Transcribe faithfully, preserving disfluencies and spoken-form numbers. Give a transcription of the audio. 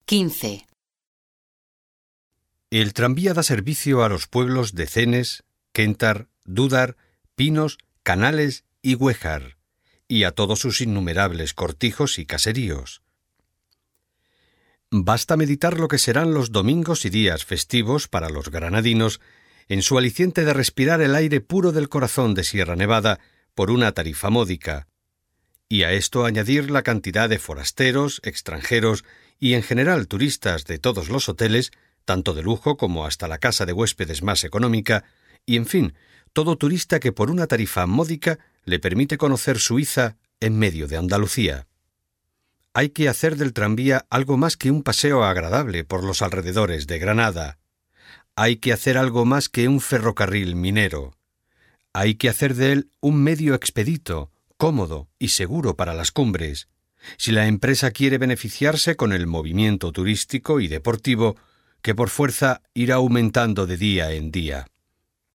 quince. El tranvía da servicio a los pueblos de Cenes, Kentar, Dúdar, Pinos, Canales y Güéjar, y a todos sus innumerables cortijos y caseríos. Basta meditar lo que serán los domingos y días festivos para los granadinos en su aliciente de respirar el aire puro del corazón de Sierra Nevada por una tarifa módica, y a esto añadir la cantidad de forasteros, extranjeros y en general turistas de todos los hoteles, tanto de lujo como hasta la casa de huéspedes más económica, y en fin, todo turista que por una tarifa módica le permite conocer Suiza en medio de Andalucía. Hay que hacer del tranvía algo más que un paseo agradable por los alrededores de Granada. Hay que hacer algo más que un ferrocarril minero. Hay que hacer de él un medio expedito, cómodo y seguro para las cumbres, si la empresa quiere beneficiarse con el movimiento turístico y deportivo que por fuerza irá aumentando de día en día.